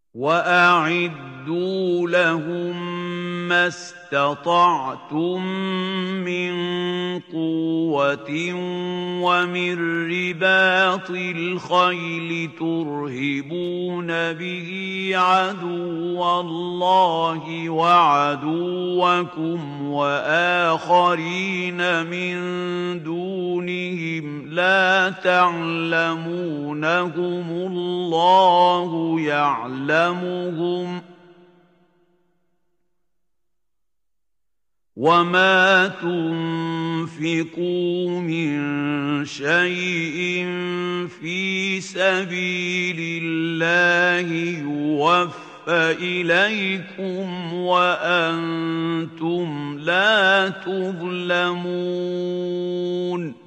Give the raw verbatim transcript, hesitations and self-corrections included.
وَأَعِدُّوا لَهُم مَّا اسْتَطَعْتُم مِّن قُوَّةٍ وَمِن رِّبَاطِ الْخَيْلِ تُرْهِبُونَ بِهِ عَدُوَّ اللَّهِ وَعَدُوَّكُمْ وَآخَرِينَ مِن دُونِهِمْ لَا تَعْلَمُونَهُمُ اللَّهُ يَعْلَمُهُمْ ۚ وَمَا تُنفِقُوا مِن شَيْءٍ فِي سَبِيلِ اللَّهِ يُوَفَّ إِلَيْكُمْ وَأَنتُمْ لَا تُظْلَمُونَ